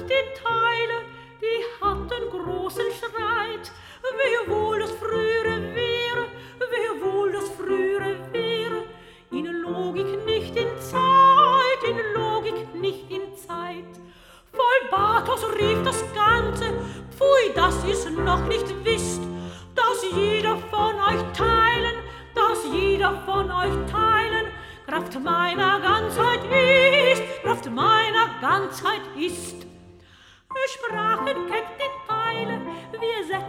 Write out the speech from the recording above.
die Teile, die hatten großen Streit. Wehe wohl das Frühere wäre, wehe wohl das Frühere wäre. In Logik nicht in Zeit, in Logik nicht in Zeit. Voll Bathos rief das Ganze, pfui, dass ihr's noch nicht wisst, dass jeder von euch teilen, dass jeder von euch teilen, Kraft meiner Ganzheit ist, Kraft meiner Ganzheit ist. Wir sprachen keck die Teile, wir setzten